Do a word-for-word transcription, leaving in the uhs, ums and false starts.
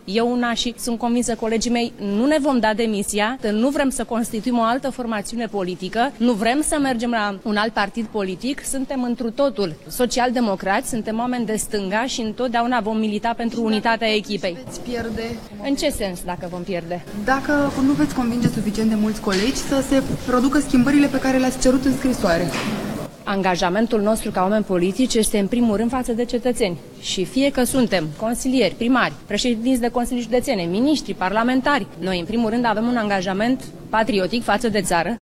eu una și sunt convinsă colegii mei, nu ne vom da demisia, nu vrem să constituim o altă formațiune politică, nu vrem să mergem la un alt partid politic, suntem întru totul social-democrați, suntem oameni de stânga și întotdeauna vom milita pentru unitatea echipei. Veți pierde? În ce sens dacă vom pierde? Dacă nu veți convinge suficient de mulți colegi să se producă schimbările pe care le-ați cerut în scrisoare. Angajamentul nostru ca oameni politici este în primul rând față de cetățeni. Și fie că suntem consilieri, primari, președinți de consilii județene, miniștri, parlamentari, noi în primul rând avem un angajament patriotic față de țară.